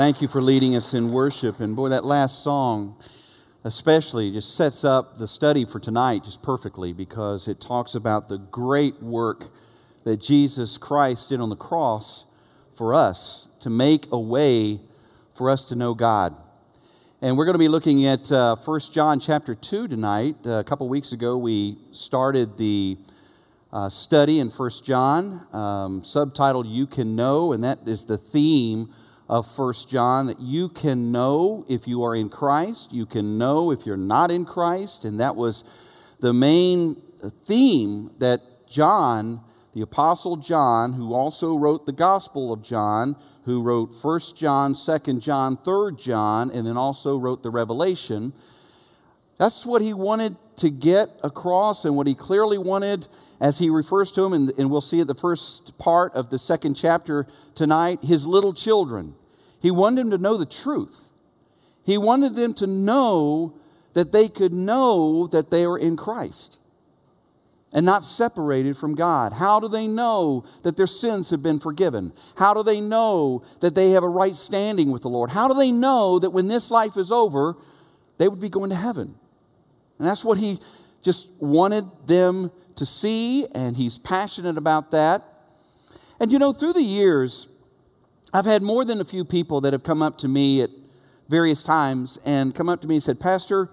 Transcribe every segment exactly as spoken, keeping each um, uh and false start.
Thank you for leading us in worship. And boy, that last song especially just sets up the study for tonight just perfectly, because it talks about the great work that Jesus Christ did on the cross for us to make a way for us to know God. And we're going to be looking at uh, First John chapter two tonight. Uh, a couple weeks ago, we started the uh, study in First John, um, subtitled You Can Know, and that is the theme of First John, that you can know if you are in Christ, you can know if you're not in Christ, and that was the main theme that John, the Apostle John, who also wrote the Gospel of John, who wrote First John, Second John, Third John, and then also wrote the Revelation. That's what he wanted to get across, and what he clearly wanted as he refers to them, and, and we'll see at the first part of the second chapter tonight, his little children. He wanted them to know the truth. He wanted them to know that they could know that they are in Christ and not separated from God. How do they know that their sins have been forgiven? How do they know that they have a right standing with the Lord? How do they know that when this life is over, they would be going to heaven? And that's what he just wanted them to see, and he's passionate about that. And you know, through the years, I've had more than a few people that have come up to me at various times and come up to me and said, Pastor,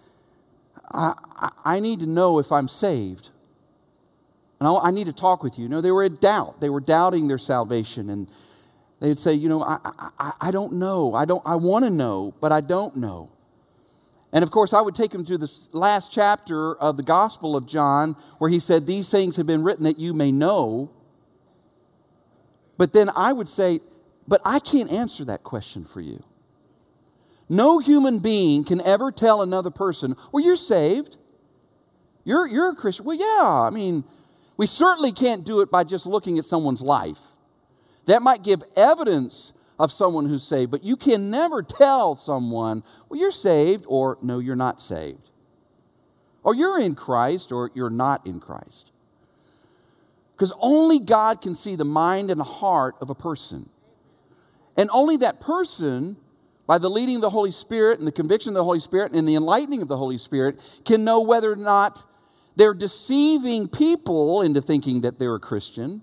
I, I, I need to know if I'm saved. And I, I need to talk with you. You know, they were in doubt. They were doubting their salvation. And they would say, you know, I, I, I don't know. I don't. I want to know, but I don't know. And of course, I would take them to the last chapter of the Gospel of John, where he said, these things have been written that you may know. But then I would say, but I can't answer that question for you. No human being can ever tell another person, well, you're saved. You're, you're a Christian. Well, yeah, I mean, we certainly can't do it by just looking at someone's life. That might give evidence of someone who's saved, but you can never tell someone, well, you're saved, or no, you're not saved. Or you're in Christ, or you're not in Christ. Because only God can see the mind and the heart of a person. And only that person, by the leading of the Holy Spirit and the conviction of the Holy Spirit and the enlightening of the Holy Spirit, can know whether or not they're deceiving people into thinking that they're a Christian,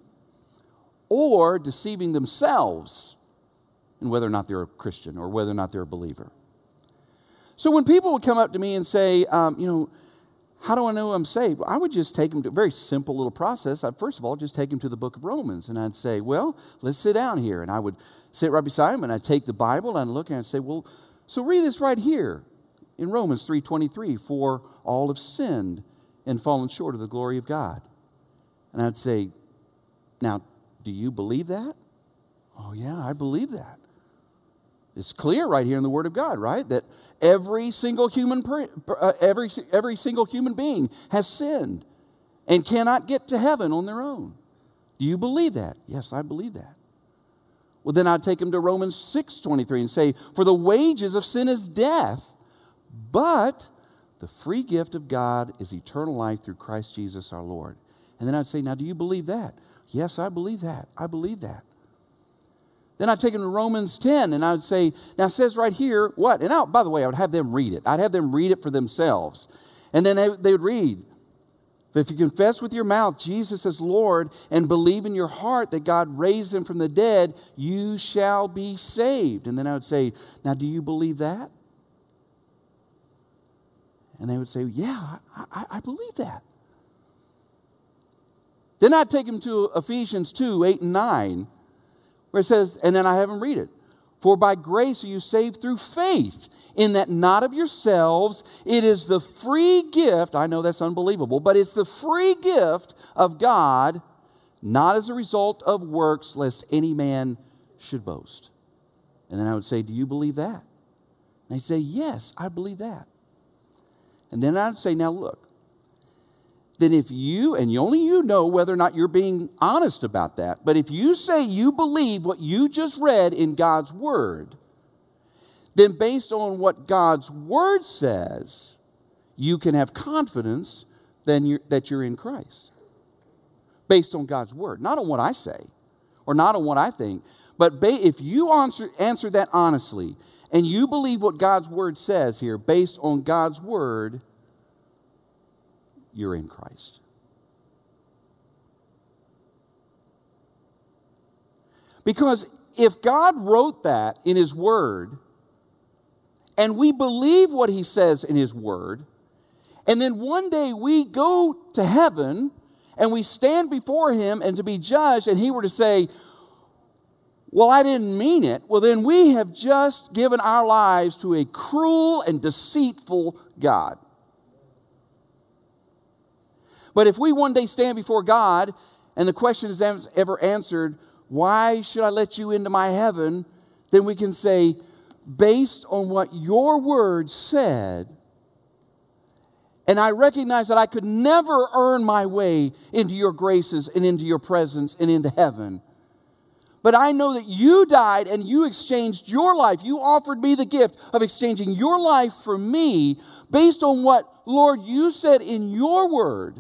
or deceiving themselves in whether or not they're a Christian or whether or not they're a believer. So when people would come up to me and say, um, you know, how do I know I'm saved? I would just take them to a very simple little process. I'd first of all just take them to the book of Romans, and I'd say, well, let's sit down here. And I would sit right beside them, and I'd take the Bible, and I'd look, and I'd say, well, so read this right here in Romans three twenty-three, for all have sinned and fallen short of the glory of God. And I'd say, now, do you believe that? Oh, yeah, I believe that. It's clear right here in the Word of God, right? That every single human, uh, every every single human being has sinned and cannot get to heaven on their own. Do you believe that? Yes, I believe that. Well, then I'd take them to Romans six twenty-three and say, for the wages of sin is death, but the free gift of God is eternal life through Christ Jesus our Lord. And then I'd say, now, do you believe that? Yes, I believe that. I believe that. Then I'd take them to Romans ten, and I would say, now it says right here, what? And I, by the way, I would have them read it. I'd have them read it for themselves. And then they, they would read, if you confess with your mouth Jesus as Lord and believe in your heart that God raised him from the dead, you shall be saved. And then I would say, now do you believe that? And they would say, yeah, I, I, I believe that. Then I'd take them to Ephesians two, eight and nine, where it says, and then I have them read it. For by grace are you saved through faith, in that not of yourselves, it is the free gift, I know that's unbelievable, but it's the free gift of God, not as a result of works, lest any man should boast. And then I would say, do you believe that? And they'd say, yes, I believe that. And then I'd say, now look, then if you, and only you know whether or not you're being honest about that, but if you say you believe what you just read in God's Word, then based on what God's Word says, you can have confidence then you're, that you're in Christ. Based on God's Word, not on what I say or not on what I think. But ba- if you answer, answer that honestly, and you believe what God's Word says here, based on God's Word, you're in Christ. Because if God wrote that in His Word, and we believe what He says in His Word, and then one day we go to heaven and we stand before Him and to be judged, and He were to say, well, I didn't mean it, well, then we have just given our lives to a cruel and deceitful God. But if we one day stand before God and the question is ever answered, why should I let you into my heaven? Then we can say, based on what your word said, and I recognize that I could never earn my way into your graces and into your presence and into heaven. But I know that you died and you exchanged your life. You offered me the gift of exchanging your life for me based on what, Lord, you said in your word.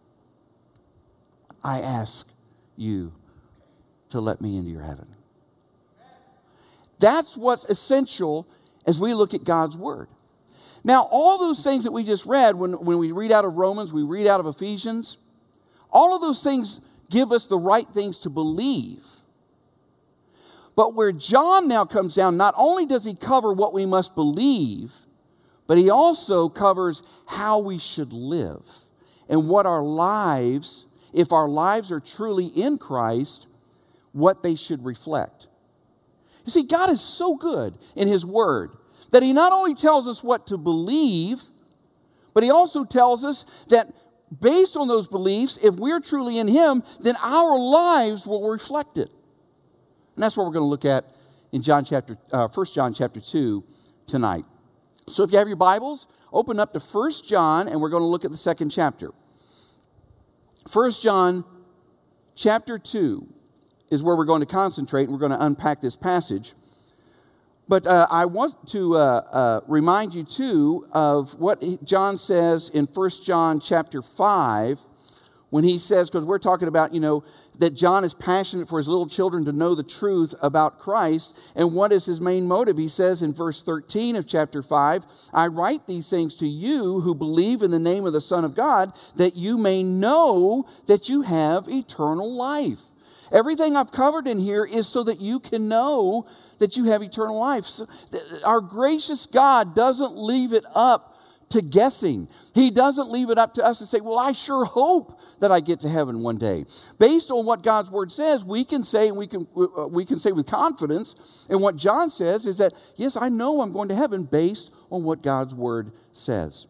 I ask you to let me into your heaven. That's what's essential as we look at God's Word. Now, all those things that we just read, when, when we read out of Romans, we read out of Ephesians, all of those things give us the right things to believe. But where John now comes down, not only does he cover what we must believe, but he also covers how we should live and what our lives, if our lives are truly in Christ, what they should reflect. You see, God is so good in His Word that He not only tells us what to believe, but He also tells us that based on those beliefs, if we're truly in Him, then our lives will reflect it. And that's what we're going to look at in John chapter, uh, First John chapter two tonight. So if you have your Bibles, open up to First John, and we're going to look at the second chapter. First John chapter two is where we're going to concentrate, and we're going to unpack this passage. But uh, I want to uh, uh, remind you, too, of what John says in First John chapter five, when he says, because we're talking about, you know, that John is passionate for his little children to know the truth about Christ. And what is his main motive? He says in verse thirteen of chapter five, I write these things to you who believe in the name of the Son of God, that you may know that you have eternal life. Everything I've covered in here is so that you can know that you have eternal life. So, our gracious God doesn't leave it up to guessing. He doesn't leave it up to us to say, well, I sure hope that I get to heaven one day. Based on what God's Word says, we can say, and we can, we can say with confidence, and what John says is that, yes, I know I'm going to heaven based on what God's Word says.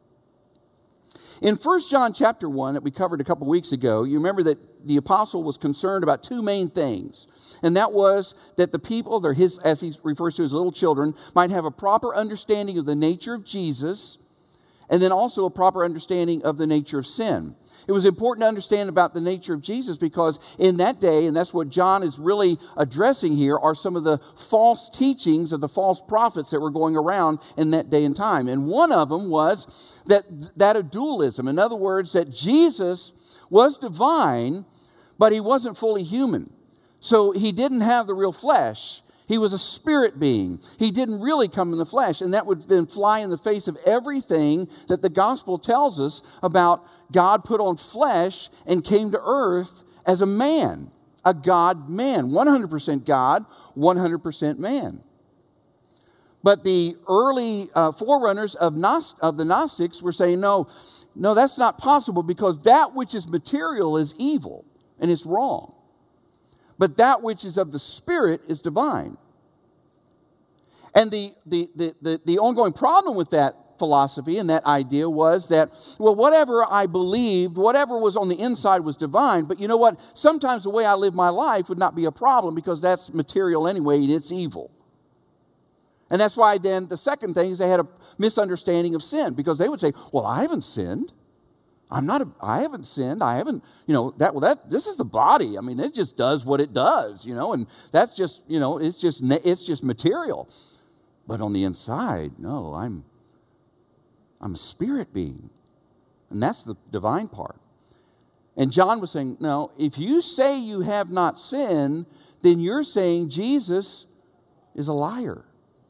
In First John chapter one that we covered a couple weeks ago, you remember that the apostle was concerned about two main things. And that was that the people, they're his, as he refers to his little children, might have a proper understanding of the nature of Jesus, and then also a proper understanding of the nature of sin. It was important to understand about the nature of Jesus because in that day, and that's what John is really addressing here, are some of the false teachings of the false prophets that were going around in that day and time. And one of them was that, that of dualism. In other words, that Jesus was divine, but he wasn't fully human. So he didn't have the real flesh. He was a spirit being. He didn't really come in the flesh. And that would then fly in the face of everything that the gospel tells us about God put on flesh and came to earth as a man, a God-man, one hundred percent God, one hundred percent man. But the early uh, forerunners of, Gnost- of the Gnostics were saying, no, no, that's not possible because that which is material is evil and it's wrong. But that which is of the Spirit is divine. And the, the, the, the, the ongoing problem with that philosophy and that idea was that, well, whatever I believed, whatever was on the inside was divine, but you know what? Sometimes the way I live my life would not be a problem because that's material anyway and it's evil. And that's why then the second thing is they had a misunderstanding of sin because they would say, well, I haven't sinned. I'm not, a, I haven't sinned. I haven't, you know, that, well, that, this is the body. I mean, it just does what it does, you know, and that's just, you know, it's just, it's just material. But on the inside, no, I'm, I'm a spirit being. And that's the divine part. And John was saying, no, if you say you have not sinned, then you're saying Jesus is a liar.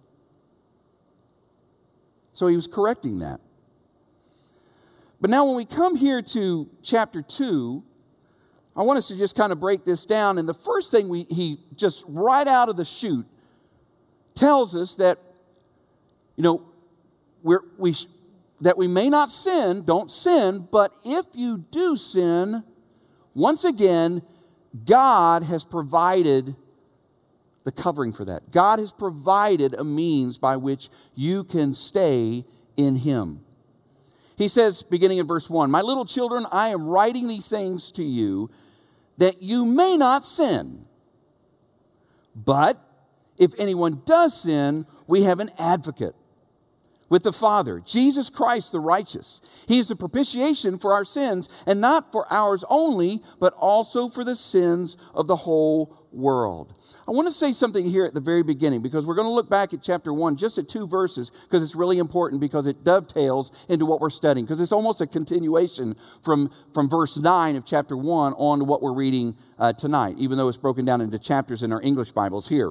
So he was correcting that. But now when we come here to chapter two, I want us to just kind of break this down. And the first thing we, he just right out of the chute tells us that, you know, we're, we that we may not sin, don't sin, but if you do sin, once again, God has provided the covering for that. God has provided a means by which you can stay in Him. He says, beginning in verse one, "My little children, I am writing these things to you that you may not sin. But if anyone does sin, we have an advocate with the Father, Jesus Christ the righteous. He is the propitiation for our sins, and not for ours only, but also for the sins of the whole world." I want to say something here at the very beginning, because we're going to look back at chapter one, just at two verses, because it's really important, because it dovetails into what we're studying, because it's almost a continuation from, from verse nine of chapter one on to what we're reading uh, tonight, even though it's broken down into chapters in our English Bibles here.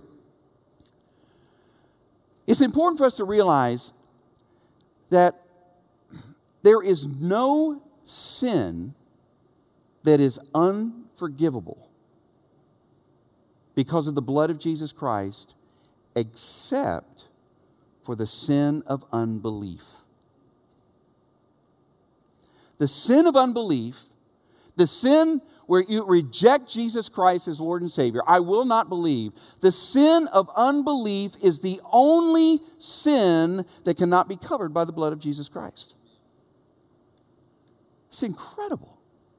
It's important for us to realize that there is no sin that is unforgivable because of the blood of Jesus Christ, except for the sin of unbelief. The sin of unbelief, the sin where you reject Jesus Christ as Lord and Savior, I will not believe. The sin of unbelief is the only sin that cannot be covered by the blood of Jesus Christ. It's incredible.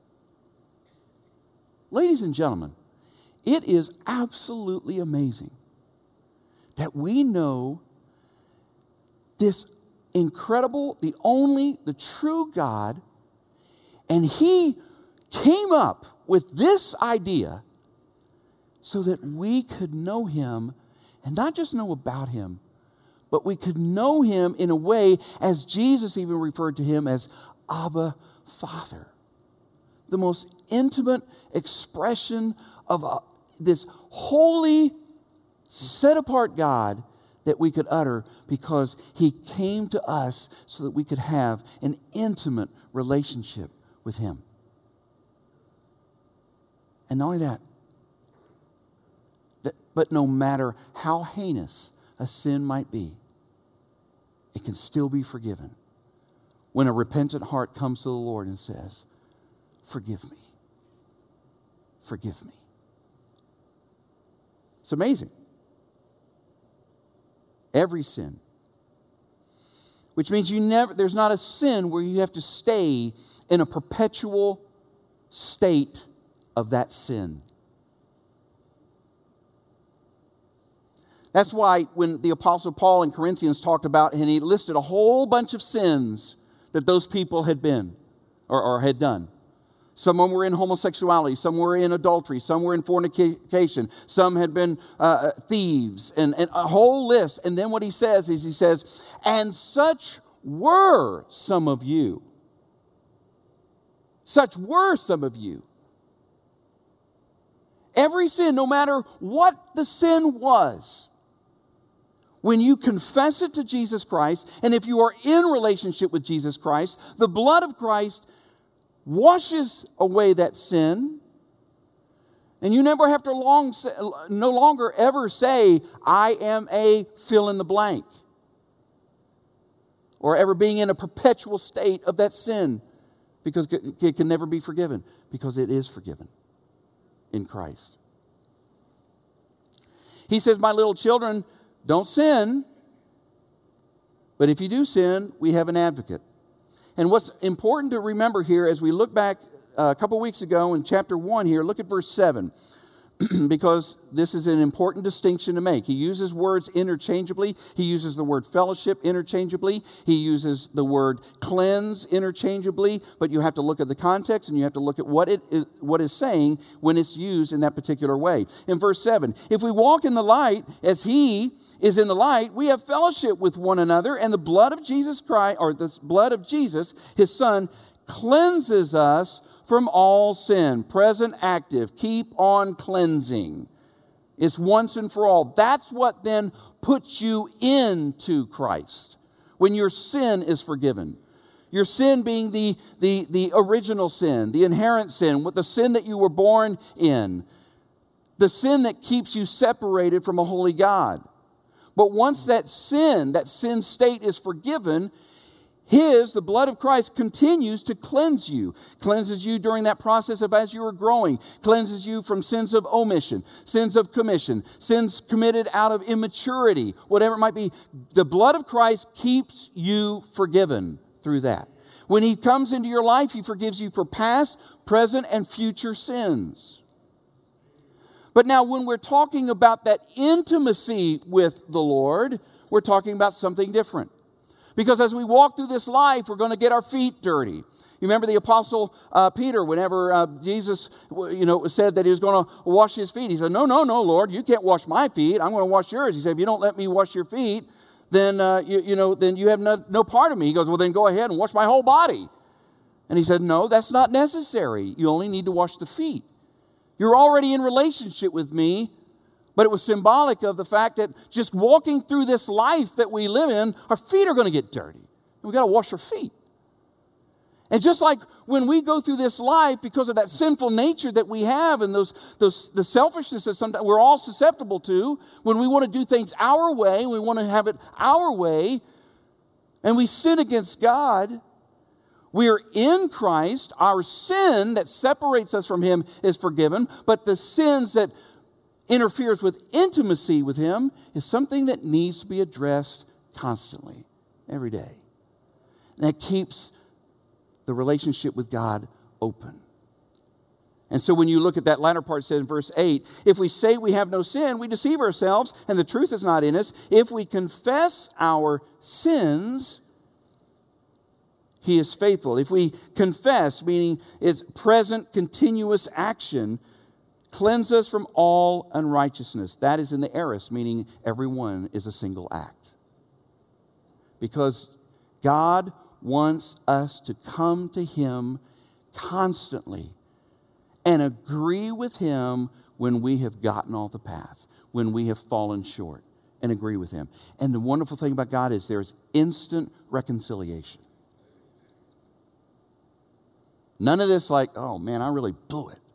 Ladies and gentlemen, it is absolutely amazing that we know this incredible, the only, the true God, and He came up with this idea so that we could know Him, and not just know about Him, but we could know Him in a way, as Jesus even referred to Him as Abba, Father. The most intimate expression of a, this holy, set-apart God that we could utter, because He came to us so that we could have an intimate relationship with Him. And not only that, that, but no matter how heinous a sin might be, it can still be forgiven when a repentant heart comes to the Lord and says, "Forgive me. Forgive me." It's amazing. Every sin. Which means you never, there's not a sin where you have to stay in a perpetual state of that sin. That's why when the Apostle Paul in Corinthians talked about, and he listed a whole bunch of sins that those people had been, or, or had done. Some were in homosexuality, some were in adultery, some were in fornication, some had been uh, thieves, and, and a whole list. And then what he says is, he says, "And such were some of you." Such were some of you. Every sin, no matter what the sin was, when you confess it to Jesus Christ, and if you are in relationship with Jesus Christ, the blood of Christ washes away that sin, and you never have to long, no longer ever say, "I am a fill in the blank," or ever being in a perpetual state of that sin, because it can never be forgiven, because it is forgiven in Christ. He says, "My little children, don't sin, but if you do sin, we have an advocate." And what's important to remember here, as we look back uh, a couple weeks ago in chapter one here, look at verse seven, because this is an important distinction to make. He uses words interchangeably. He uses the word fellowship interchangeably. He uses the word cleanse interchangeably, but you have to look at the context, and you have to look at what it is, what is saying when it's used in that particular way. In verse seven, "If we walk in the light as He is in the light, we have fellowship with one another, and the blood of Jesus Christ, or the blood of Jesus, His Son, cleanses us from all sin. Present active. Keep on cleansing. It's once and for all. That's what then puts you into Christ. When your sin is forgiven. Your sin being the, the, the original sin, the inherent sin, with the sin that you were born in. The sin that keeps you separated from a holy God. But once that sin, that sin state is forgiven, His, the blood of Christ, continues to cleanse you. Cleanses you during that process of as you are growing. Cleanses you from sins of omission, sins of commission, sins committed out of immaturity, whatever it might be. The blood of Christ keeps you forgiven through that. When He comes into your life, He forgives you for past, present, and future sins. But now when we're talking about that intimacy with the Lord, we're talking about something different. Because as we walk through this life, we're going to get our feet dirty. You remember the Apostle uh, Peter, whenever uh, Jesus you know, said that He was going to wash his feet. He said, no, no, no, Lord, you can't wash my feet. I'm going to wash yours. He said, if you don't let me wash your feet, then, uh, you, you, know, then you have no, no part of me. He goes, well, then go ahead and wash my whole body. And He said, no, that's not necessary. You only need to wash the feet. You're already in relationship with me. But it was symbolic of the fact that just walking through this life that we live in, our feet are going to get dirty. And we've got to wash our feet. And just like when we go through this life, because of that sinful nature that we have and those, those the selfishness that sometimes we're all susceptible to, when we want to do things our way, we want to have it our way, and we sin against God, we are in Christ. Our sin that separates us from Him is forgiven, but the sins that interferes with intimacy with Him is something that needs to be addressed constantly, every day. And that keeps the relationship with God open. And so when you look at that latter part, it says in verse eight, if we say we have no sin, we deceive ourselves, and the truth is not in us. If we confess our sins, He is faithful. If we confess, meaning it's present, continuous action, cleanse us from all unrighteousness. That is in the aorist, meaning every one is a single act. Because God wants us to come to Him constantly and agree with Him when we have gotten off the path, when we have fallen short, and agree with Him. And the wonderful thing about God is there's instant reconciliation. None of this like, oh man, I really blew it.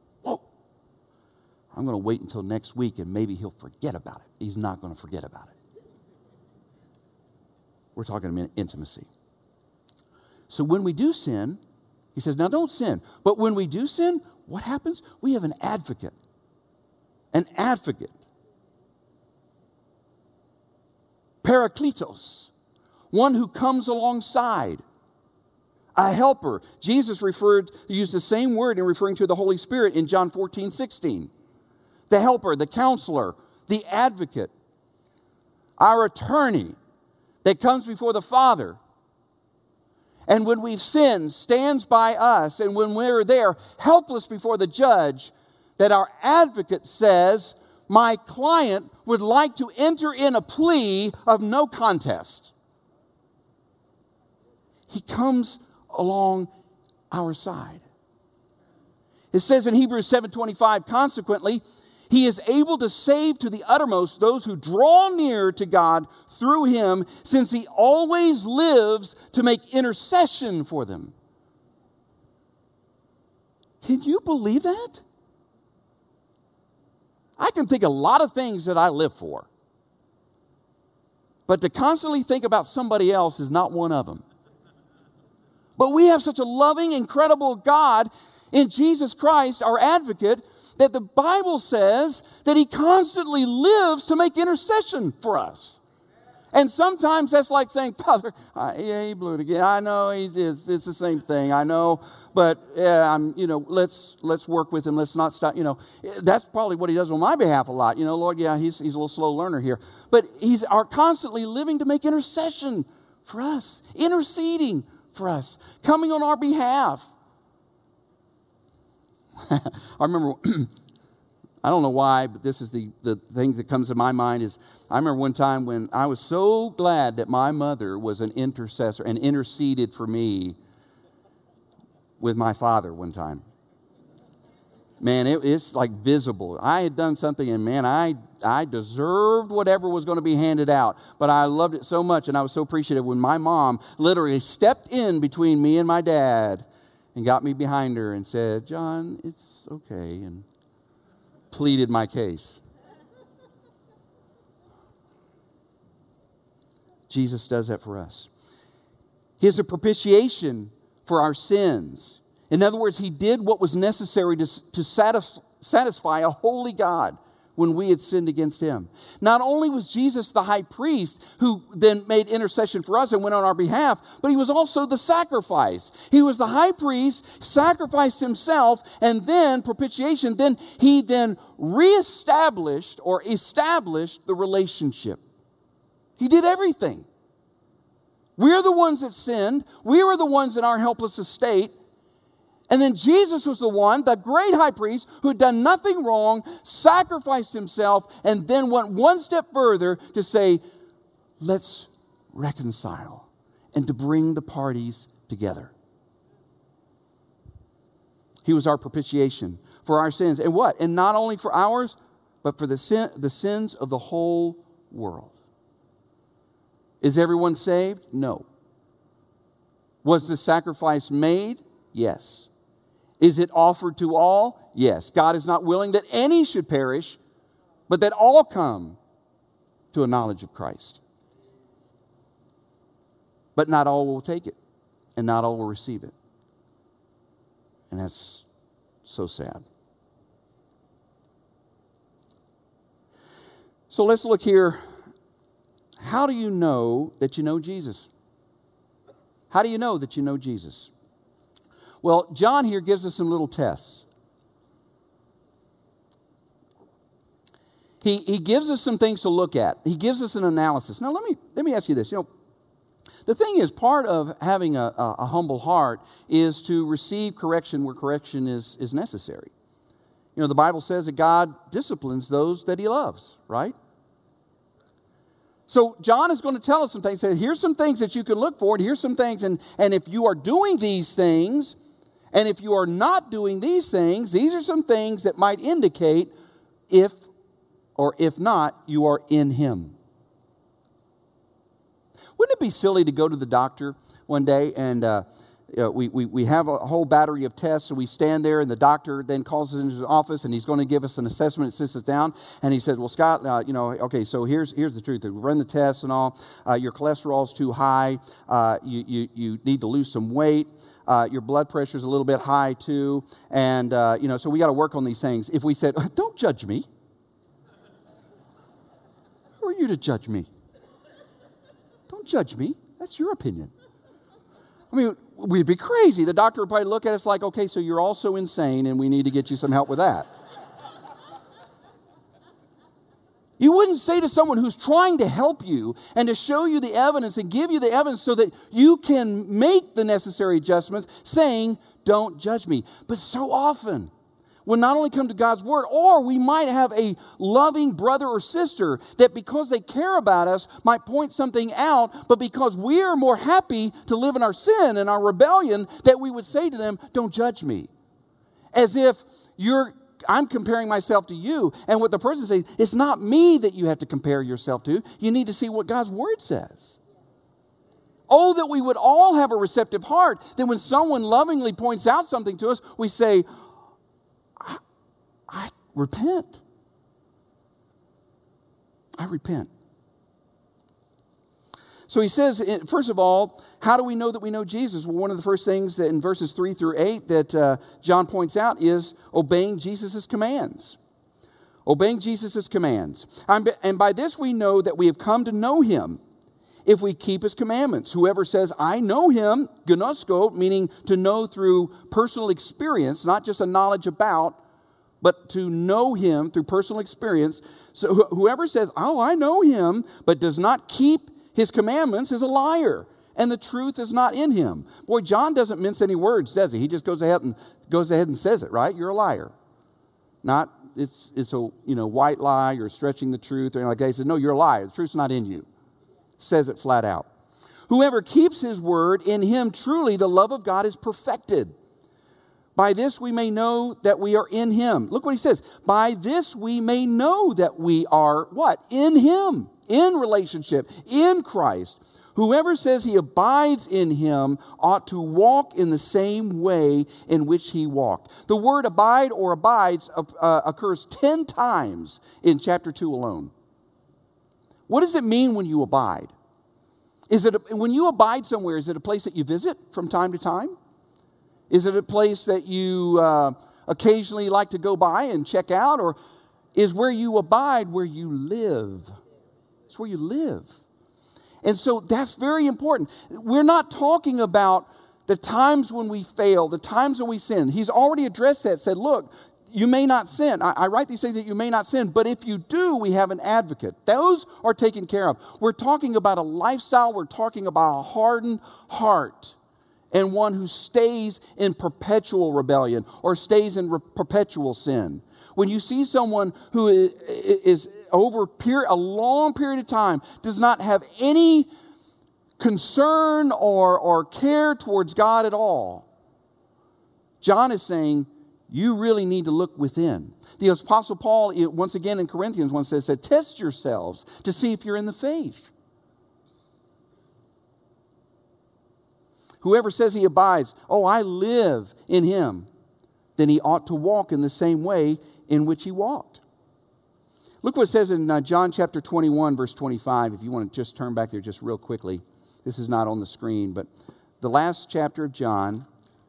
I'm going to wait until next week and maybe He'll forget about it. He's not going to forget about it. We're talking about intimacy. So when we do sin, He says, now don't sin. But when we do sin, what happens? We have an advocate. An advocate. Parakletos. One who comes alongside. A helper. Jesus referred, used the same word in referring to the Holy Spirit in John fourteen sixteen. The helper, the counselor, the advocate, our attorney that comes before the Father. And when we've sinned, stands by us. And when we're there, helpless before the judge, that our advocate says, my client would like to enter in a plea of no contest. He comes along our side. It says in Hebrews seven twenty-five, consequently, He is able to save to the uttermost those who draw near to God through Him, since He always lives to make intercession for them. Can you believe that? I can think a lot of things that I live for. But to constantly think about somebody else is not one of them. But we have such a loving, incredible God in Jesus Christ, our advocate, that the Bible says that He constantly lives to make intercession for us. And sometimes that's like saying, Father, uh, yeah, he blew it again. I know he's, it's, it's the same thing. I know, but yeah, I'm, you know, let's let's work with him. Let's not stop. You know, that's probably what He does on my behalf a lot. You know, Lord, yeah, he's he's a little slow learner here, but He's are constantly living to make intercession for us, interceding for us, coming on our behalf. I remember, I don't know why, but this is the, the thing that comes to my mind is, I remember one time when I was so glad that my mother was an intercessor and interceded for me with my father one time. Man, it, it's like visible. I had done something, and man, I I deserved whatever was going to be handed out. But I loved it so much, and I was so appreciative when my mom literally stepped in between me and my dad and got me behind her and said, "John, it's okay," and pleaded my case. Jesus does that for us. He is a propitiation for our sins. In other words, he did what was necessary to, to satisfy, satisfy a holy God when we had sinned against him. Not only was Jesus the high priest who then made intercession for us and went on our behalf, but he was also the sacrifice. He was the high priest, sacrificed himself, and then propitiation, then he then reestablished or established the relationship. He did everything. We're the ones that sinned. We were the ones in our helpless estate. And then Jesus was the one, the great high priest, who had done nothing wrong, sacrificed himself, and then went one step further to say, let's reconcile and to bring the parties together. He was our propitiation for our sins. And what? And not only for ours, but for the sin, the sins of the whole world. Is everyone saved? No. Was the sacrifice made? Yes. Is it offered to all? Yes. God is not willing that any should perish, but that all come to a knowledge of Christ. But not all will take it, and not all will receive it. And that's so sad. So let's look here. How do you know that you know Jesus? How do you know that you know Jesus? Well, John here gives us some little tests. He, he gives us some things to look at. He gives us an analysis. Now, let me, let me ask you this. You know, the thing is, part of having a, a, a humble heart is to receive correction where correction is, is necessary. You know, the Bible says that God disciplines those that he loves, right? So John is going to tell us some things. Say, here's some things that you can look for, and here's some things, and, and if you are doing these things, and if you are not doing these things, these are some things that might indicate if or if not, you are in him. Wouldn't it be silly to go to the doctor one day and uh, uh, we, we, we have a whole battery of tests, and we stand there, and the doctor then calls us into his office, and he's going to give us an assessment, sits us down, and he said, well, Scott, uh, you know, okay, so here's here's the truth. We've run the tests and all. Uh, your cholesterol's too high. Uh, you, you, you need to lose some weight. Uh, your blood pressure's a little bit high, too. And, uh, you know, so we got to work on these things. If we said, don't judge me. Who are you to judge me? Don't judge me. That's your opinion. I mean, we'd be crazy. The doctor would probably look at us like, okay, so you're also insane, and we need to get you some help with that. You wouldn't say to someone who's trying to help you and to show you the evidence and give you the evidence so that you can make the necessary adjustments, saying, don't judge me. But so often, we'll not only come to God's word, or we might have a loving brother or sister that because they care about us might point something out, but because we are more happy to live in our sin and our rebellion, that we would say to them, don't judge me. As if you're, I'm comparing myself to you. And what the person says, it's not me that you have to compare yourself to. You need to see what God's word says. Oh, that we would all have a receptive heart. That when someone lovingly points out something to us, we say, I, I repent. I repent. So he says, first of all, how do we know that we know Jesus? Well, one of the first things that in verses three through eight that uh, John points out is obeying Jesus' commands. Obeying Jesus' commands. And by this we know that we have come to know him if we keep his commandments. Whoever says, I know him, gnosko, meaning to know through personal experience, not just a knowledge about, but to know him through personal experience. So wh- whoever says, oh, I know him, but does not keep his commandments is a liar, and the truth is not in him. Boy, John doesn't mince any words, does he? He just goes ahead and goes ahead and says it, right? You're a liar. Not, it's it's a you know white lie, you're stretching the truth, or anything like that. He said, no, you're a liar. The truth's not in you. Says it flat out. Whoever keeps his word, in him truly the love of God is perfected. By this we may know that we are in him. Look what he says. By this we may know that we are what? In him. In relationship. In Christ. Whoever says he abides in him ought to walk in the same way in which he walked. The word abide or abides uh, occurs ten times in chapter two alone. What does it mean when you abide? Is it a, when you abide somewhere, is it a place that you visit from time to time? Is it a place that you uh, occasionally like to go by and check out? Or is where you abide where you live? It's where you live. And so that's very important. We're not talking about the times when we fail, the times when we sin. He's already addressed that, said, look, you may not sin. I, I write these things that you may not sin, but if you do, we have an advocate. Those are taken care of. We're talking about a lifestyle. We're talking about a hardened heart and one who stays in perpetual rebellion or stays in re- perpetual sin. When you see someone who is, is over period, a long period of time, does not have any concern or, or care towards God at all, John is saying, you really need to look within. The Apostle Paul, once again in Corinthians, once says, said, test yourselves to see if you're in the faith. Whoever says he abides, oh, I live in him, then he ought to walk in the same way in which he walked. Look what it says in uh, John chapter twenty-one, verse twenty-five. If you want to just turn back there just real quickly. This is not on the screen, but the last chapter of John,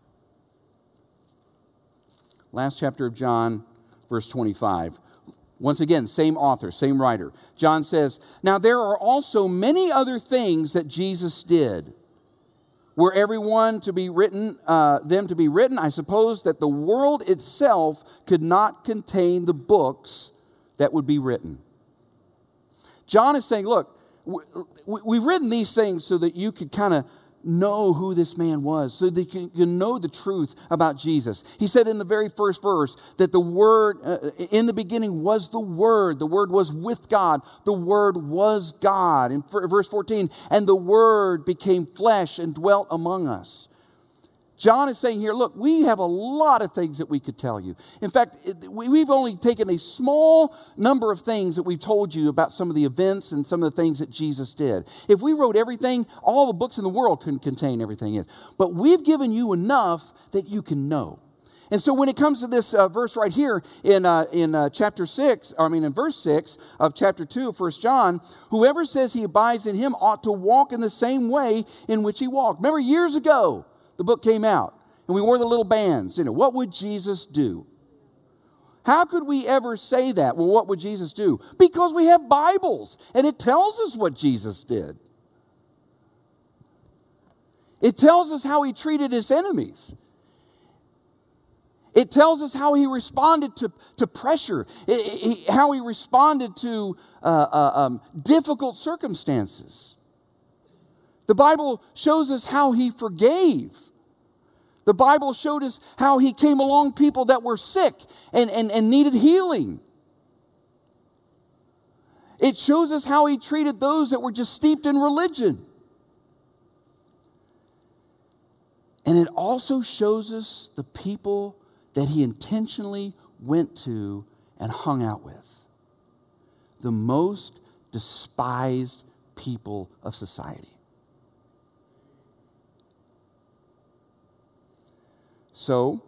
last chapter of John, verse twenty-five. Once again, same author, same writer. John says, now there are also many other things that Jesus did. Were everyone to be written, uh, them to be written, I suppose that the world itself could not contain the books that would be written. John is saying, look, we, we, we've written these things so that you could kind of know who this man was, so that you can know the truth about Jesus. He said in the very first verse that the Word, uh, in the beginning was the Word. The Word was with God. The Word was God. In verse fourteen, and the Word became flesh and dwelt among us. John is saying here, look, we have a lot of things that we could tell you. In fact, we've only taken a small number of things that we've told you about some of the events and some of the things that Jesus did. If we wrote everything, all the books in the world couldn't contain everything. But we've given you enough that you can know. And so when it comes to this uh, verse right here in uh, in uh, chapter six, I mean in verse six of chapter two of First John, whoever says he abides in him ought to walk in the same way in which he walked. Remember years ago, the book came out, and we wore the little bands. You know, what would Jesus do? How could we ever say that? Well, what would Jesus do? Because we have Bibles, and it tells us what Jesus did. It tells us how he treated his enemies. It tells us how he responded to, to pressure, it, it, how he responded to uh, uh, um, difficult circumstances. The Bible shows us how he forgave. The Bible showed us how he came along people that were sick and, and, and needed healing. It shows us how he treated those that were just steeped in religion. And it also shows us the people that he intentionally went to and hung out with. The most despised people of society. So,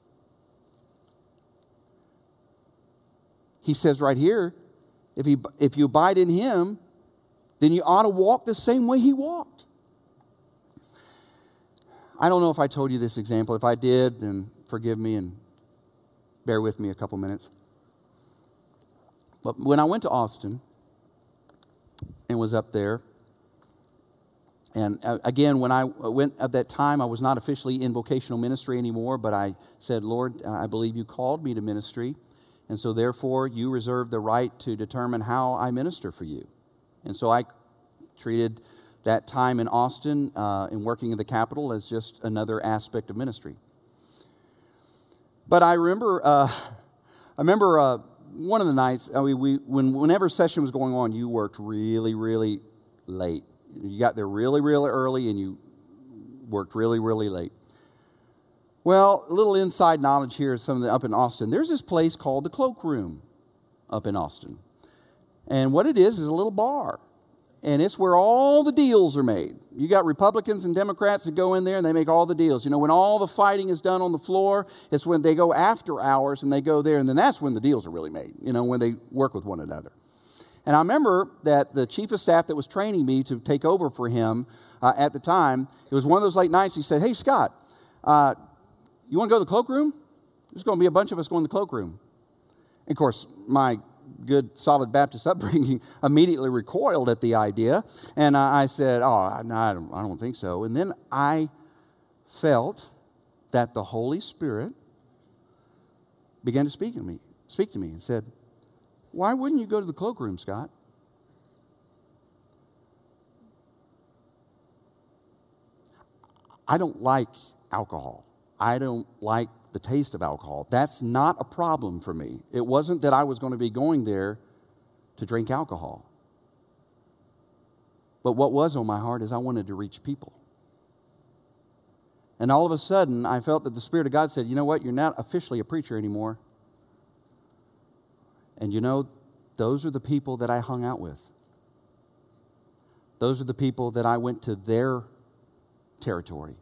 he says right here, if, he, if you abide in him, then you ought to walk the same way he walked. I don't know if I told you this example. If I did, then forgive me and bear with me a couple minutes. But when I went to Austin and was up there, and again, when I went at that time, I was not officially in vocational ministry anymore, but I said, Lord, I believe you called me to ministry, and so therefore you reserve the right to determine how I minister for you. And so I treated that time in Austin, uh, in working in the Capitol, as just another aspect of ministry. But I remember, uh, I remember uh, one of the nights, I mean, we, when, whenever session was going on, you worked really, really late. You got there really, really early, and you worked really, really late. Well, a little inside knowledge here, some of the, up in Austin. There's this place called the Cloakroom up in Austin. And what it is is a little bar. And it's where all the deals are made. You got Republicans and Democrats that go in there and they make all the deals. You know, when all the fighting is done on the floor, it's when they go after hours and they go there, and then that's when the deals are really made, you know, when they work with one another. And I remember that the chief of staff that was training me to take over for him uh, at the time, it was one of those late nights, he said, "Hey, Scott, uh, you want to go to the cloakroom? There's going to be a bunch of us going to the cloakroom." And of course, my good, solid Baptist upbringing immediately recoiled at the idea. And I said, oh, no, I don't, I don't think so. And then I felt that the Holy Spirit began to speak to me, speak to me and said, "Why wouldn't you go to the cloakroom, Scott?" I don't like alcohol. I don't like the taste of alcohol. That's not a problem for me. It wasn't that I was going to be going there to drink alcohol. But what was on my heart is I wanted to reach people. And all of a sudden, I felt that the Spirit of God said, "You know what? You're not officially a preacher anymore." And you know, those are the people that I hung out with. Those are the people that I went to their territory.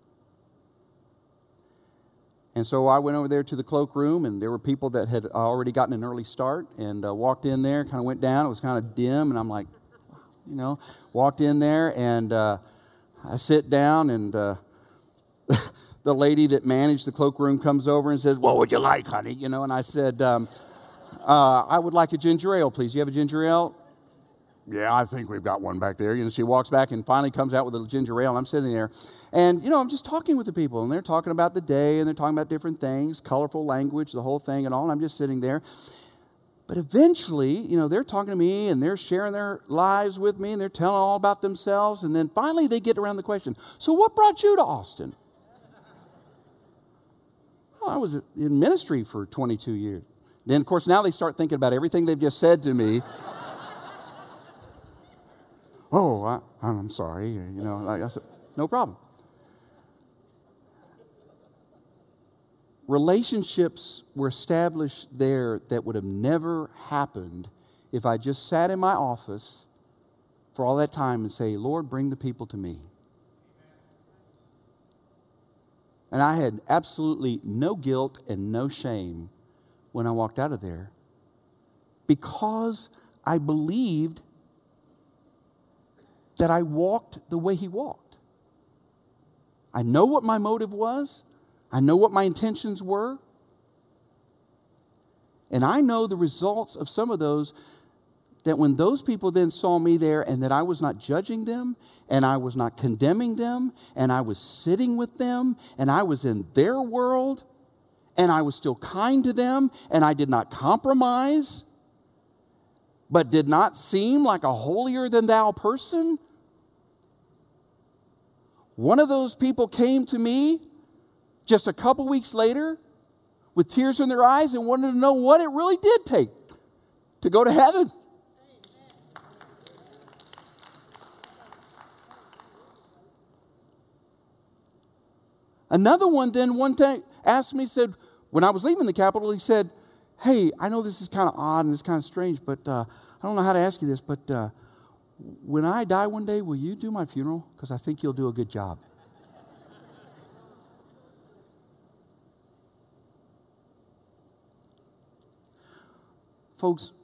And so I went over there to the cloakroom, and there were people that had already gotten an early start, and uh, walked in there, kind of went down. It was kind of dim, and I'm like, you know, walked in there, and uh, I sit down, and uh, the lady that managed the cloakroom comes over and says, "What would you like, honey?" You know, and I said, um, uh, "I would like a ginger ale, please. You have a ginger ale?" "Yeah, I think we've got one back there." You know, she walks back and finally comes out with a ginger ale, and I'm sitting there. And, you know, I'm just talking with the people, and they're talking about the day, and they're talking about different things, colorful language, the whole thing and all, and I'm just sitting there. But eventually, you know, they're talking to me, and they're sharing their lives with me, and they're telling all about themselves, and then finally they get around the question, "So what brought you to Austin?" "Well, I was in ministry for twenty-two years. Then, of course, now they start thinking about everything they've just said to me. "Oh, I, I'm sorry." You know, like I said, no problem. Relationships were established there that would have never happened if I just sat in my office for all that time and say, "Lord, bring the people to me." And I had absolutely no guilt and no shame when I walked out of there, because I believed that I walked the way he walked. I know what my motive was. I know what my intentions were. And I know the results of some of those, that when those people then saw me there, and that I was not judging them, and I was not condemning them, and I was sitting with them, and I was in their world, and I was still kind to them, and I did not compromise, but did not seem like a holier than thou person. One of those people came to me just a couple weeks later with tears in their eyes and wanted to know what it really did take to go to heaven. Another one then one time asked me, said, when I was leaving the Capitol, he said, "Hey, I know this is kind of odd and it's kind of strange, but uh, I don't know how to ask you this, but uh, when I die one day, will you do my funeral? Because I think you'll do a good job." Folks,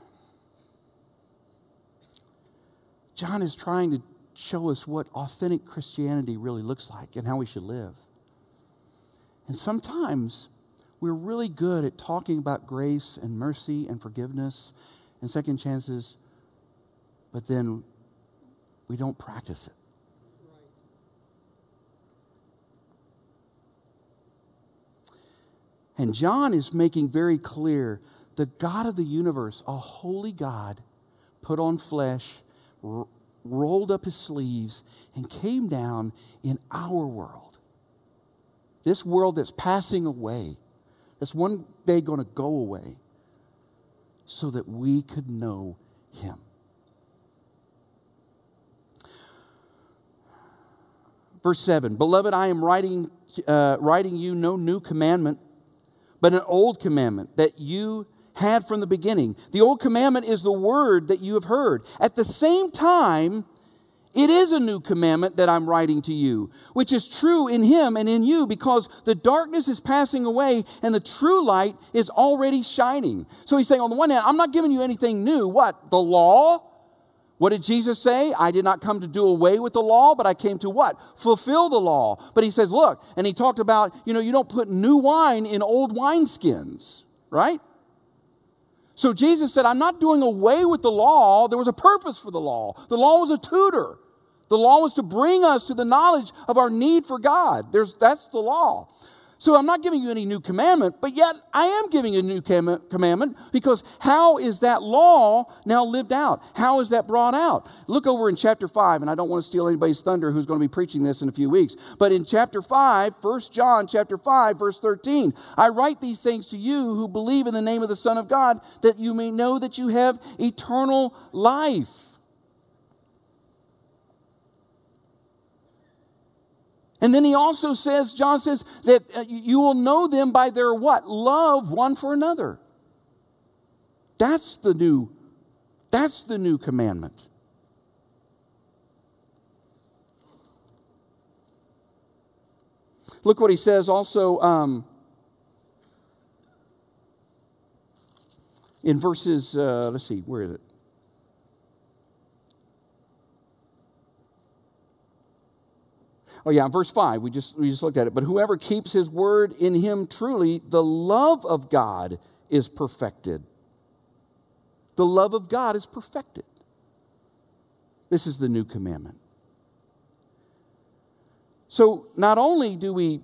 John is trying to show us what authentic Christianity really looks like and how we should live. And sometimes we're really good at talking about grace and mercy and forgiveness and second chances, but then we don't practice it. And John is making very clear, the God of the universe, a holy God, put on flesh, r- rolled up his sleeves, and came down in our world. This world that's passing away, that's one day going to go away, so that we could know him. Verse seven, beloved, I am writing, uh, writing you no new commandment, but an old commandment that you had from the beginning. The old commandment is the word that you have heard. At the same time, it is a new commandment that I'm writing to you, which is true in him and in you, because the darkness is passing away and the true light is already shining. So he's saying, on the one hand, I'm not giving you anything new. What? The law? What did Jesus say? I did not come to do away with the law, but I came to what? Fulfill the law. But he says, look, and he talked about, you know, you don't put new wine in old wineskins, right? So Jesus said, I'm not doing away with the law. There was a purpose for the law. The law was a tutor. The law was to bring us to the knowledge of our need for God. There's, that's the law. So I'm not giving you any new commandment, but yet I am giving you a new com- commandment because how is that law now lived out? How is that brought out? Look over in chapter five, and I don't want to steal anybody's thunder who's going to be preaching this in a few weeks. But in chapter five, First John chapter five, verse thirteen, I write these things to you who believe in the name of the Son of God, that you may know that you have eternal life. And then he also says, John says, that uh, you will know them by their what? Love one for another. That's the new, that's the new commandment. Look what he says also um, in verses, uh, let's see, where is it? Oh yeah, verse five, we just, we just looked at it. But whoever keeps his word, in him truly the love of God is perfected. The love of God is perfected. This is the new commandment. So not only do we,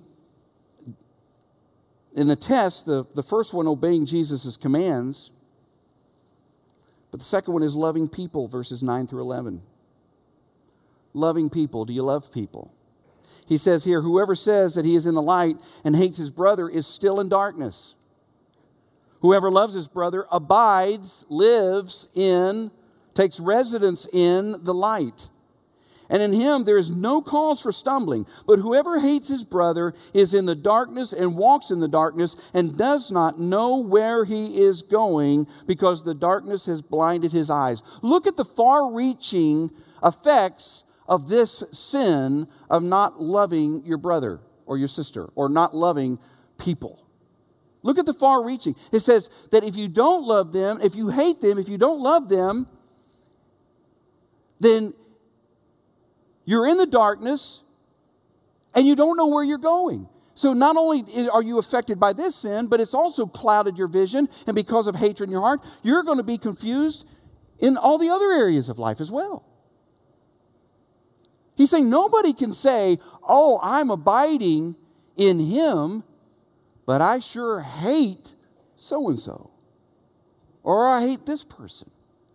in the test, the, the first one, obeying Jesus' commands, but the second one is loving people, verses nine through eleven. Loving people. Do you love people? He says here, whoever says that he is in the light and hates his brother is still in darkness. Whoever loves his brother abides, lives in, takes residence in the light. And in him there is no cause for stumbling. But whoever hates his brother is in the darkness and walks in the darkness and does not know where he is going because the darkness has blinded his eyes. Look at the far-reaching effects of this sin of not loving your brother or your sister or not loving people. Look at the far-reaching. It says that if you don't love them, if you hate them, if you don't love them, then you're in the darkness and you don't know where you're going. So not only are you affected by this sin, but it's also clouded your vision, and because of hatred in your heart, you're going to be confused in all the other areas of life as well. He's saying nobody can say, oh, I'm abiding in him, but I sure hate so-and-so. Or I hate this person.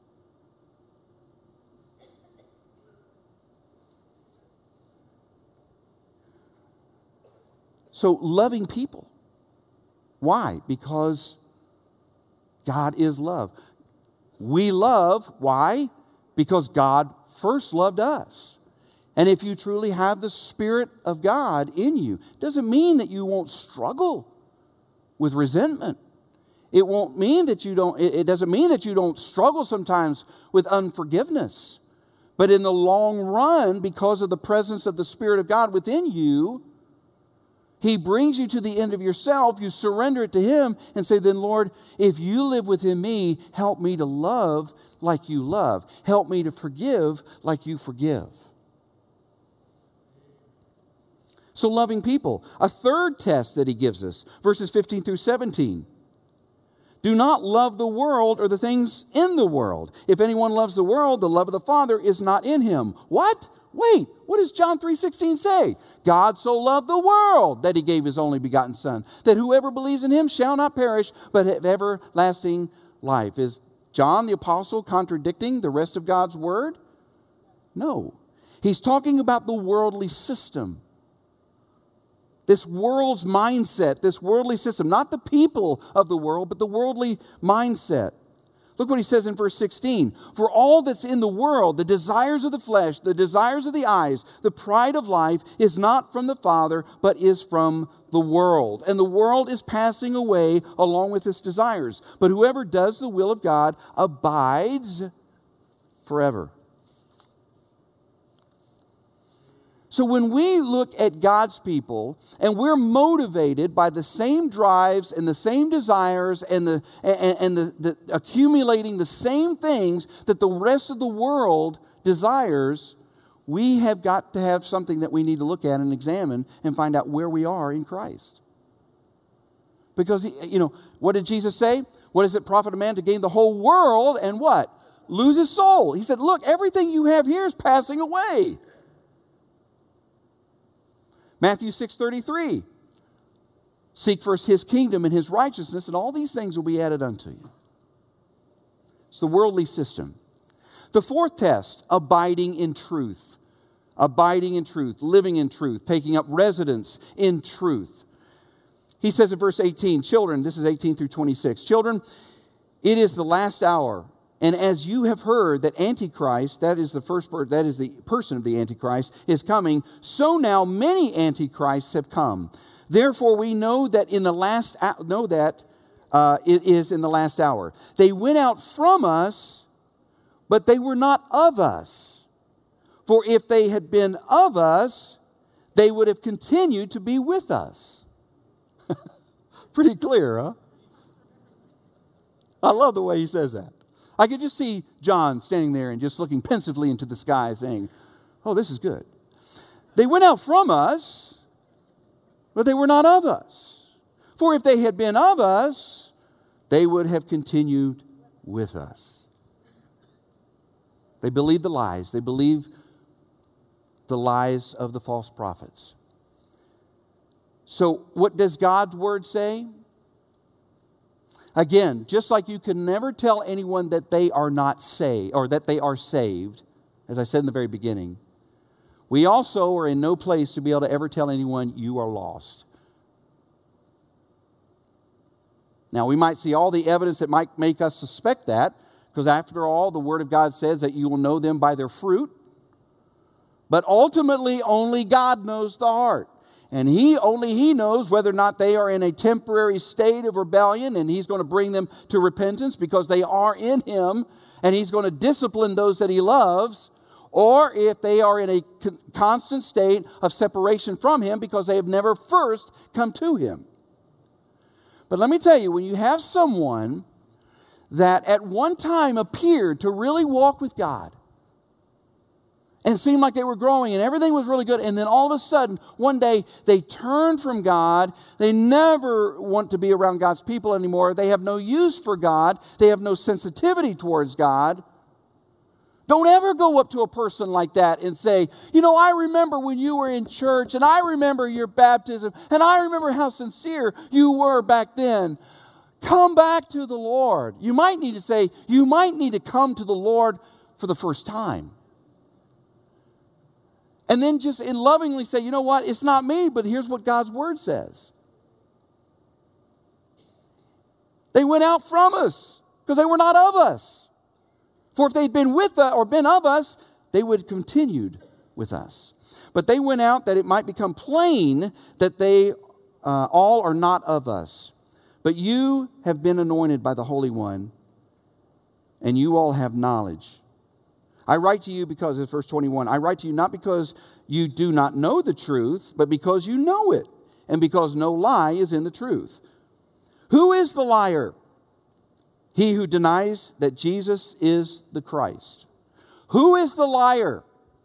So loving people. Why? Because God is love. We love, why? Because God first loved us. And if you truly have the Spirit of God in you, it doesn't mean that you won't struggle with resentment. It won't mean that you don't, it doesn't mean that you don't struggle sometimes with unforgiveness. But in the long run, because of the presence of the Spirit of God within you, He brings you to the end of yourself. You surrender it to Him and say, then Lord, if you live within me, help me to love like you love. Help me to forgive like you forgive. So loving people. A third test that he gives us, verses fifteen through seventeen. Do not love the world or the things in the world. If anyone loves the world, the love of the Father is not in him. What? Wait, what does John three sixteen say? God so loved the world that he gave his only begotten Son, that whoever believes in him shall not perish, but have everlasting life. Is John the Apostle contradicting the rest of God's word? No. He's talking about the worldly system. This world's mindset, this worldly system, not the people of the world, but the worldly mindset. Look what he says in verse sixteen. For all that's in the world, the desires of the flesh, the desires of the eyes, the pride of life, is not from the Father, but is from the world. And the world is passing away along with its desires. But whoever does the will of God abides forever. So when we look at God's people and we're motivated by the same drives and the same desires and the and, and the, the accumulating the same things that the rest of the world desires, we have got to have something that we need to look at and examine and find out where we are in Christ. Because, you know, what did Jesus say? What does it profit a man to gain the whole world and what? Lose his soul. He said, look, everything you have here is passing away. Matthew six thirty-three. Seek first his kingdom and his righteousness, and all these things will be added unto you. It's the worldly system. The fourth test, abiding in truth. Abiding in truth, living in truth, taking up residence in truth. He says in verse eighteen, children, this is eighteen through twenty-six, children, it is the last hour. And as you have heard that Antichrist, that is the first per- that is the person of the Antichrist, is coming, so now many Antichrists have come. Therefore we know that in the last know that uh, it is in the last hour. They went out from us, but they were not of us. For if they had been of us, they would have continued to be with us. Pretty clear, huh? I love the way he says that. I could just see John standing there and just looking pensively into the sky saying, oh, this is good. They went out from us, but they were not of us. For if they had been of us, they would have continued with us. They believed the lies. They believed the lies of the false prophets. So what does God's word say? Again, just like you can never tell anyone that they are not saved, or that they are saved, as I said in the very beginning, we also are in no place to be able to ever tell anyone you are lost. Now, we might see all the evidence that might make us suspect that, because after all, the Word of God says that you will know them by their fruit. But ultimately, only God knows the heart. And he only he knows whether or not they are in a temporary state of rebellion, and he's going to bring them to repentance because they are in him, and he's going to discipline those that he loves, or if they are in a constant state of separation from him because they have never first come to him. But let me tell you, when you have someone that at one time appeared to really walk with God, and it seemed like they were growing and everything was really good. And then all of a sudden, one day, they turn from God. They never want to be around God's people anymore. They have no use for God. They have no sensitivity towards God. Don't ever go up to a person like that and say, you know, I remember when you were in church, and I remember your baptism, and I remember how sincere you were back then. Come back to the Lord. You might need to say, you might need to come to the Lord for the first time. And then just in lovingly say, you know what, it's not me, but here's what God's word says. They went out from us because they were not of us. For if they'd been with us or been of us, they would have continued with us. But they went out that it might become plain that they uh, all are not of us. But you have been anointed by the Holy One, and you all have knowledge. I write to you because, it's verse twenty-one, I write to you not because you do not know the truth, but because you know it, and because no lie is in the truth. Who is the liar? He who denies that Jesus is the Christ. Who is the liar?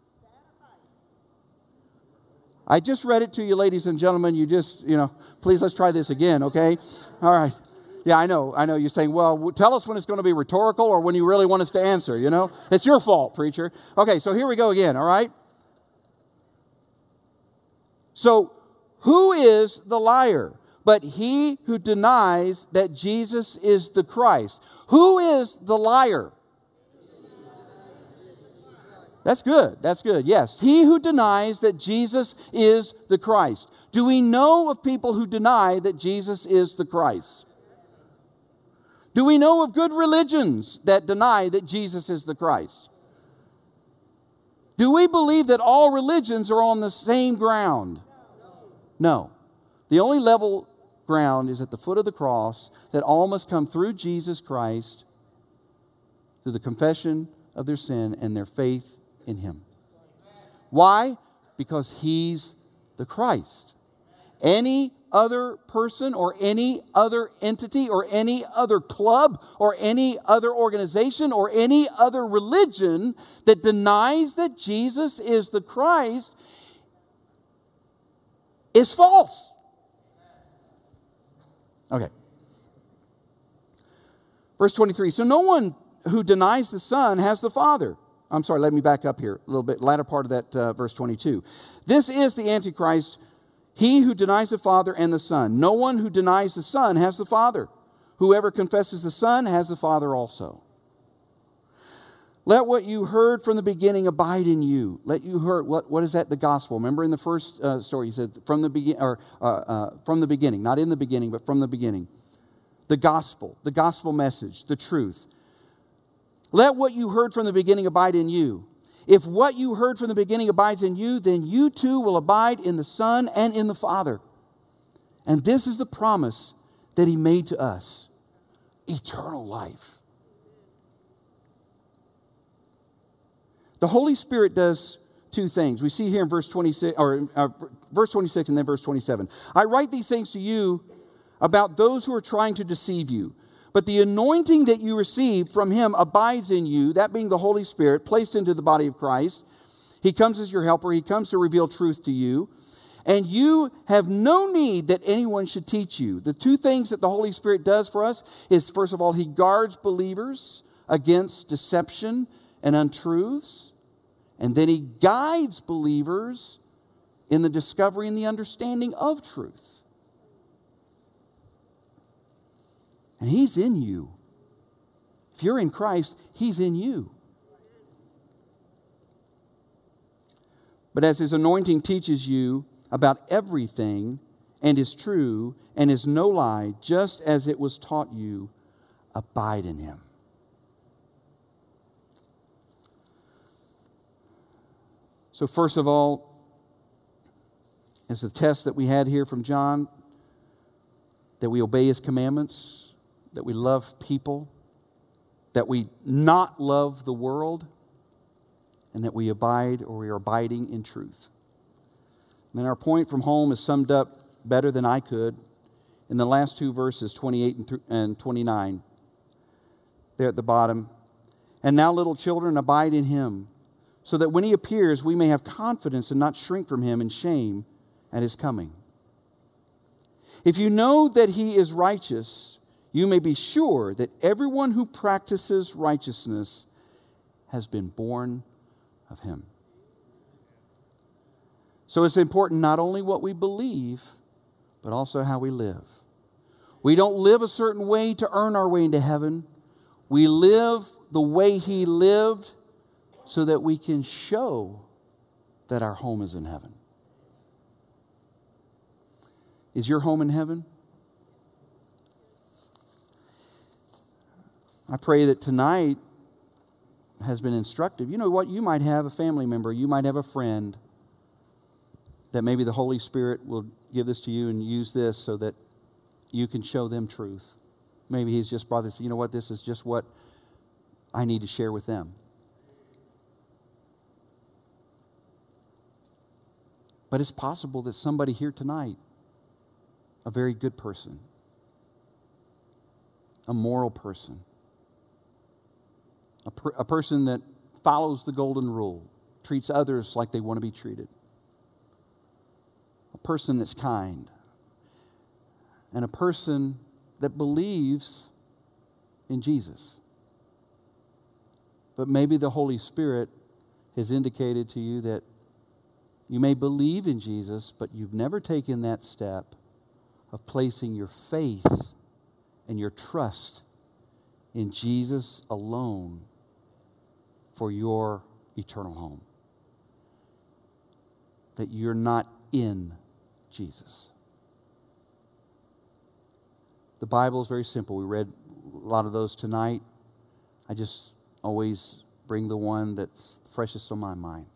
I just read it to you, ladies and gentlemen. You just, you know, please let's try this again, okay? All right. Yeah, I know. I know you're saying, well, tell us when it's going to be rhetorical or when you really want us to answer, you know? It's your fault, preacher. Okay, so here we go again, all right? So, who is the liar? But he who denies that Jesus is the Christ. Who is the liar? That's good. That's good. Yes. He who denies that Jesus is the Christ. Do we know of people who deny that Jesus is the Christ? Do we know of good religions that deny that Jesus is the Christ? Do we believe that all religions are on the same ground? No. The only level ground is at the foot of the cross, that all must come through Jesus Christ, through the confession of their sin and their faith in Him. Why? Because He's the Christ. Any other person or any other entity or any other club or any other organization or any other religion that denies that Jesus is the Christ is false. Okay. Verse twenty-three. So no one who denies the Son has the Father. I'm sorry, let me back up here a little bit. Latter part of that uh, verse twenty-two. This is the Antichrist, he who denies the Father and the Son. No one who denies the Son has the Father. Whoever confesses the Son has the Father also. Let what you heard from the beginning abide in you. Let you heard what? What is that? The gospel. Remember in the first uh, story, he said from the begin or uh, uh, from the beginning, not in the beginning, but from the beginning. The gospel, the gospel message, the truth. Let what you heard from the beginning abide in you. If what you heard from the beginning abides in you, then you too will abide in the Son and in the Father. And this is the promise that He made to us: eternal life. The Holy Spirit does two things. We see here in verse twenty-six, or uh, verse twenty-six and then verse twenty-seven. I write these things to you about those who are trying to deceive you. But the anointing that you receive from Him abides in you, that being the Holy Spirit, placed into the body of Christ. He comes as your helper. He comes to reveal truth to you. And you have no need that anyone should teach you. The two things that the Holy Spirit does for us is, first of all, He guards believers against deception and untruths. And then He guides believers in the discovery and the understanding of truth. And He's in you. If you're in Christ, He's in you. But as His anointing teaches you about everything and is true and is no lie, just as it was taught you, abide in Him. So first of all, as the test that we had here from John, that we obey His commandments, that we love people, that we not love the world, and that we abide, or we are abiding in truth. And then our point from home is summed up better than I could in the last two verses, twenty-eight and twenty-nine. There at the bottom. And now, little children, abide in Him, so that when He appears, we may have confidence and not shrink from Him in shame at His coming. If you know that He is righteous, you may be sure that everyone who practices righteousness has been born of Him. So it's important not only what we believe, but also how we live. We don't live a certain way to earn our way into heaven. We live the way He lived so that we can show that our home is in heaven. Is your home in heaven? I pray that tonight has been instructive. You know what? You might have a family member, you might have a friend that maybe the Holy Spirit will give this to you and use this so that you can show them truth. Maybe He's just brought this, you know what? This is just what I need to share with them. But it's possible that somebody here tonight, a very good person, a moral person, a, per, a person that follows the golden rule, treats others like they want to be treated, a person that's kind, and a person that believes in Jesus. But maybe the Holy Spirit has indicated to you that you may believe in Jesus, but you've never taken that step of placing your faith and your trust in Jesus alone for your eternal home. That you're not in Jesus. The Bible is very simple. We read a lot of those tonight. I just always bring the one that's freshest on my mind.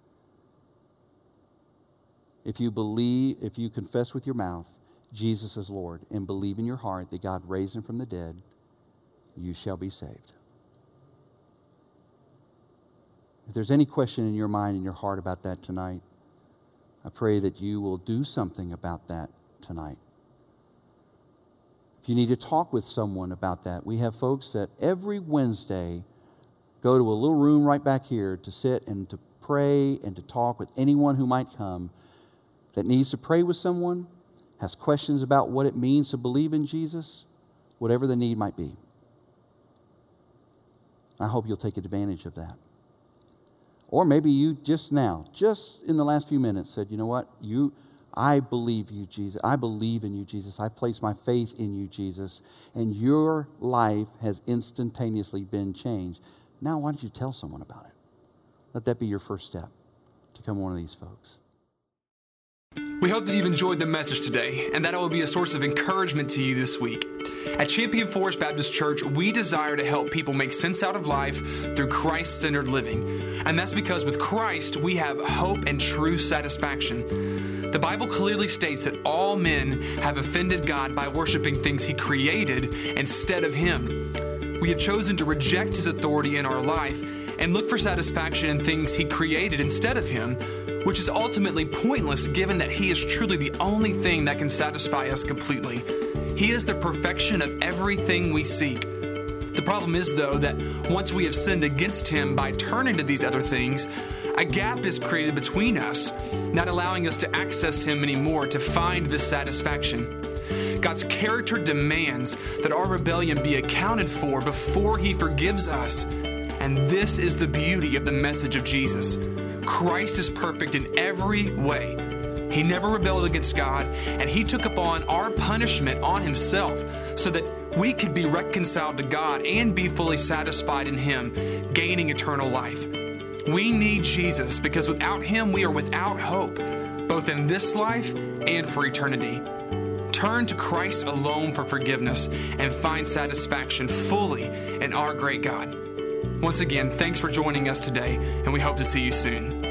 If you believe, if you confess with your mouth Jesus is Lord and believe in your heart that God raised him from the dead, you shall be saved. If there's any question in your mind and your heart about that tonight, I pray that you will do something about that tonight. If you need to talk with someone about that, we have folks that every Wednesday go to a little room right back here to sit and to pray and to talk with anyone who might come that needs to pray with someone, has questions about what it means to believe in Jesus, whatever the need might be. I hope you'll take advantage of that. Or maybe you just now, just in the last few minutes, said, you know what, you, I believe you, Jesus. I believe in you, Jesus. I place my faith in you, Jesus. And your life has instantaneously been changed. Now, why don't you tell someone about it? Let that be your first step to become one of these folks. We hope that you've enjoyed the message today and that it will be a source of encouragement to you this week. At Champion Forest Baptist Church, we desire to help people make sense out of life through Christ-centered living. And that's because with Christ, we have hope and true satisfaction. The Bible clearly states that all men have offended God by worshiping things He created instead of Him. We have chosen to reject His authority in our life and look for satisfaction in things He created instead of Him, which is ultimately pointless given that He is truly the only thing that can satisfy us completely. He is the perfection of everything we seek. The problem is, though, that once we have sinned against Him by turning to these other things, a gap is created between us, not allowing us to access Him anymore to find this satisfaction. God's character demands that our rebellion be accounted for before He forgives us. And this is the beauty of the message of Jesus. Christ is perfect in every way. He never rebelled against God, and He took upon our punishment on Himself so that we could be reconciled to God and be fully satisfied in Him, gaining eternal life. We need Jesus because without Him, we are without hope, both in this life and for eternity. Turn to Christ alone for forgiveness and find satisfaction fully in our great God. Once again, thanks for joining us today, and we hope to see you soon.